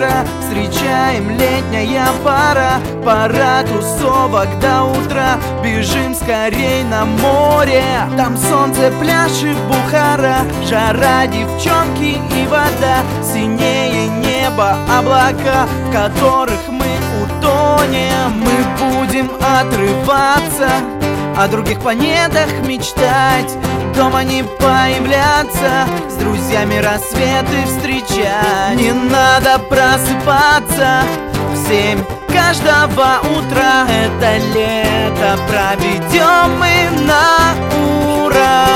утра. Встречаем летняя пара, пора тусовок до утра. Бежим скорей на море, там солнце, пляж и Бухара. Жара, девчонки и вода, синее небо, облака, в которых мы утонем. Мы будем отрываться, о других планетах мечтать, дома не появляться, с друзьями рассветы встречать. Не надо просыпаться в 7 каждого утра. Это лето проведем мы на ура.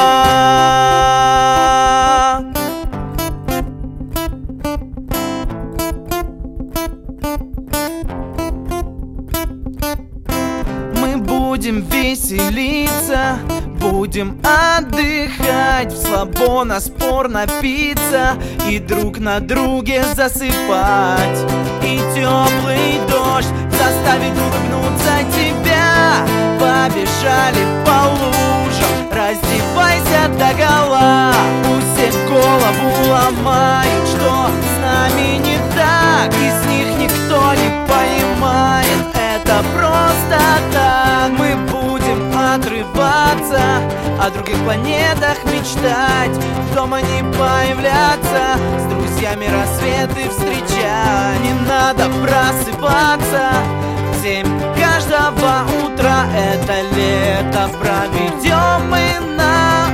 Будем веселиться, будем отдыхать, в слабо спор напиться и друг на друге засыпать. И теплый дождь заставит улыбнуться тебя. Побежали по лужам, раздевайся догола. Пусть все голову ломают, что с нами не так, и с них никто не понимает, это просто так. Мы будем отрываться, о других планетах мечтать, дома не появляться, с друзьями рассветы встречать. Не надо просыпаться в 7 каждого утра. Это лето проведем мы на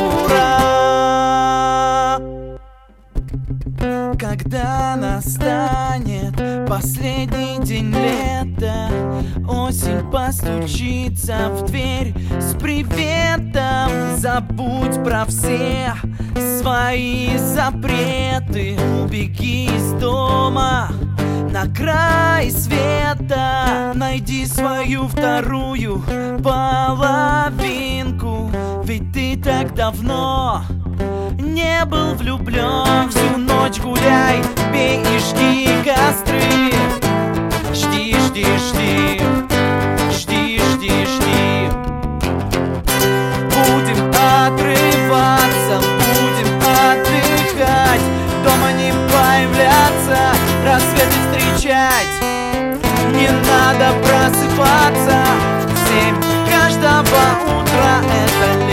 ура. Когда настанет последний день лета, осень постучится в дверь с приветом. Забудь про все свои запреты, убеги из дома на край света. Найди свою вторую половинку, ведь ты так давно не был влюблен. Всю ночь гуляй, пей и жди костры. Жди, жди, жди, жди, жди, жди. Будем отрываться, будем отдыхать, дома не появляться, рассветы встречать. Не надо просыпаться в 7 каждого утра. Это